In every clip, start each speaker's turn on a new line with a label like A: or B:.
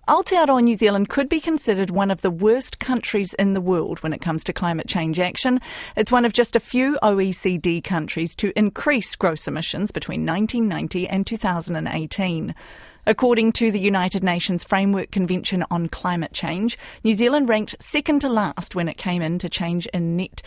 A: Aotearoa New Zealand could be considered one of the worst countries in the world when it comes to climate change action. It's one of just a few OECD countries to increase gross emissions between 1990 and 2018. According to the United Nations Framework Convention on Climate Change, New Zealand ranked second to last when it came to change in net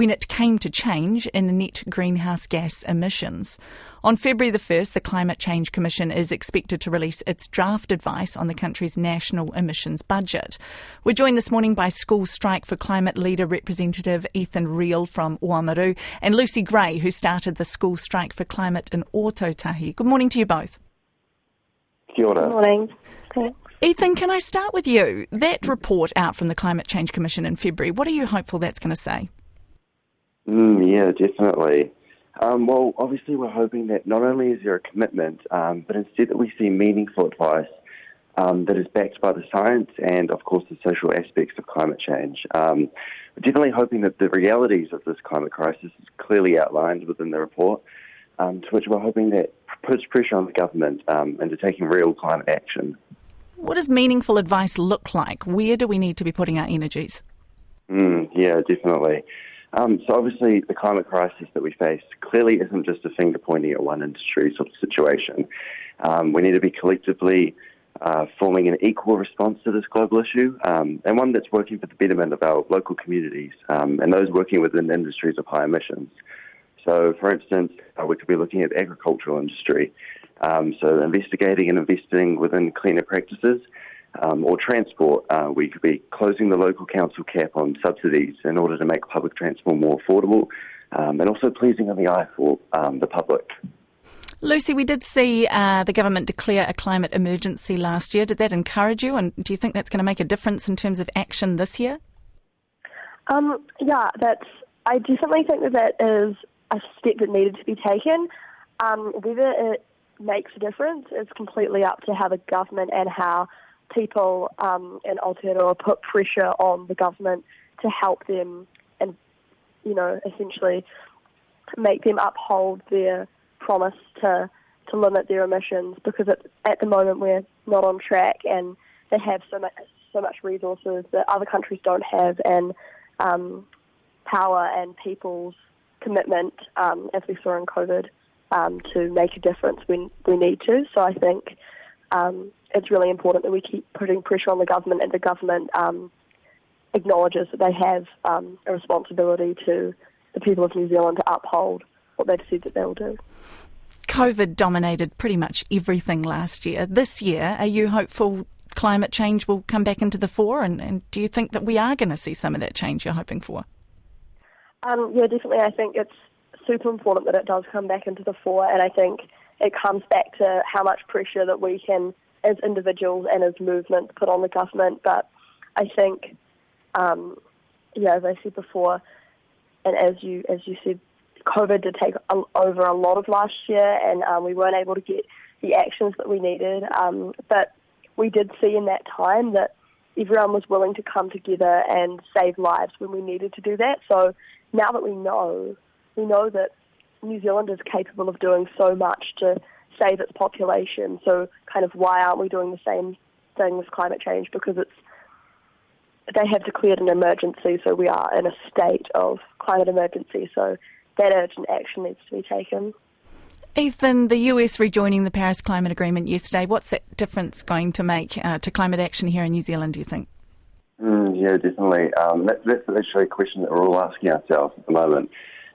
A: greenhouse gas emissions. On February the 1st, the Climate Change Commission is expected to release its draft advice on the country's national emissions budget. We're joined this morning by School Strike for Climate leader representative Ethan Riehl from Oamaru and Lucy Gray, who started the School Strike for Climate in Ōtautahi. Good morning to you both.
B: Kia ora.
C: Good morning. Thanks.
A: Ethan, can I start with you? That report out from the Climate Change Commission in February, what are you hopeful that's going to say?
B: Yeah, definitely. Well, obviously we're hoping that not only is there a commitment, but instead that we see meaningful advice that is backed by the science and, of course, the social aspects of climate change. We're definitely hoping that the realities of this climate crisis is clearly outlined within the report, to which we're hoping that puts pressure on the government into taking real climate action.
A: What does meaningful advice look like? Where do we need to be putting our energies?
B: Yeah, definitely. So obviously the climate crisis that we face clearly isn't just a finger pointing at one industry sort of situation. We need to be collectively forming an equal response to this global issue, and one that's working for the betterment of our local communities and those working within industries of high emissions. So, for instance, we could be looking at the agricultural industry, so investigating and investing within cleaner practices, or transport. We could be closing the local council cap on subsidies in order to make public transport more affordable, and also pleasing on the eye for the public.
A: Lucy, we did see the government declare a climate emergency last year. Did that encourage you, and do you think that's going to make a difference in terms of action this year?
C: I definitely think that is a step that needed to be taken. Whether it makes a difference is completely up to how the government and how people in Aotearoa put pressure on the government to help them and, essentially make them uphold their promise to limit their emissions, because at the moment we're not on track and they have so much resources that other countries don't have, and power and people's commitment, as we saw in COVID, to make a difference when we need to. So I think it's really important that we keep putting pressure on the government, and the government acknowledges that they have a responsibility to the people of New Zealand to uphold what they've said that they'll do.
A: COVID dominated pretty much everything last year. This year, are you hopeful climate change will come back into the fore, and do you think that we are going to see some of that change you're hoping for?
C: Yeah, definitely. I think it's super important that it does come back into the fore, and I think it comes back to how much pressure that we can, as individuals and as movements, put on the government. But I think, as I said before, and as you said, COVID did take over a lot of last year, and we weren't able to get the actions that we needed. But we did see in that time that everyone was willing to come together and save lives when we needed to do that. So now that we know that New Zealand is capable of doing so much to save its population. So kind of why aren't we doing the same thing with climate change? Because they have declared an emergency, so we are in a state of climate emergency. So that urgent action needs to be taken.
A: Ethan, the US rejoining the Paris Climate Agreement yesterday, what's that difference going to make to climate action here in New Zealand, do you think?
B: Yeah, definitely. That's actually a question that we're all asking ourselves at the moment.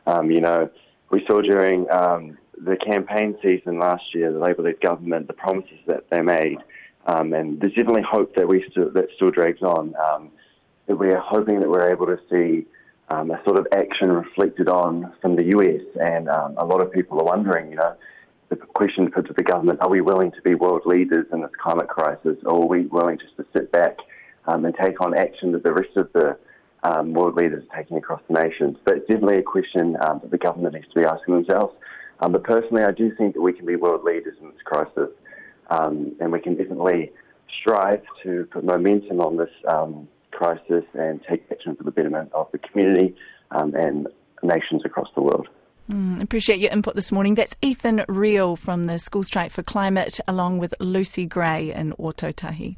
B: We saw during the campaign season last year, the Labour-led government, the promises that they made, and there's definitely hope that still drags on. That we're hoping that we're able to see a sort of action reflected on from the US, and a lot of people are wondering, the question put to the government, are we willing to be world leaders in this climate crisis, or are we willing just to sit back and take on action that the rest of the world leaders are taking across the nations? But it's definitely a question that the government needs to be asking themselves. But personally, I do think that we can be world leaders in this crisis, and we can definitely strive to put momentum on this crisis and take action for the betterment of the community and nations across the world.
A: Appreciate your input this morning. That's Ethan Riehl from the School Strike for Climate, along with Lucy Gray in Ōtautahi.